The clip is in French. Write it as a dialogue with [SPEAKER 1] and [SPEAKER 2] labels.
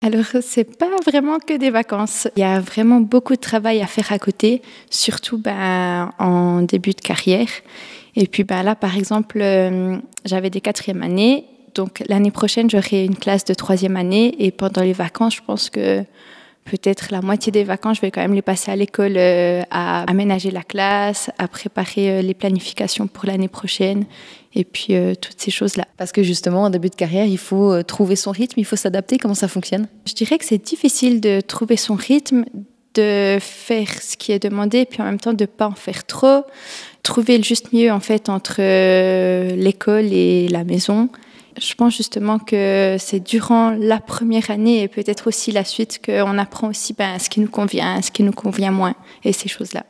[SPEAKER 1] Alors, c'est pas vraiment que des vacances. Il y a vraiment beaucoup de travail à faire à côté, surtout en début de carrière. Et puis là, par exemple, j'avais des quatrièmes années. Donc l'année prochaine, j'aurai une classe de troisième année. Et pendant les vacances, je pense que peut-être la moitié des vacances, je vais quand même les passer à l'école, à aménager la classe, à préparer les planifications pour l'année prochaine. Et puis toutes ces choses-là.
[SPEAKER 2] Parce que justement, en début de carrière, il faut trouver son rythme, il faut s'adapter. Comment ça fonctionne?
[SPEAKER 1] Je dirais que c'est difficile de trouver son rythme, de faire ce qui est demandé, et puis en même temps de ne pas en faire trop. Trouver le juste milieu en fait entre l'école et la maison. Je pense justement que c'est durant la première année et peut-être aussi la suite qu'on apprend aussi ce qui nous convient, ce qui nous convient moins et ces choses-là.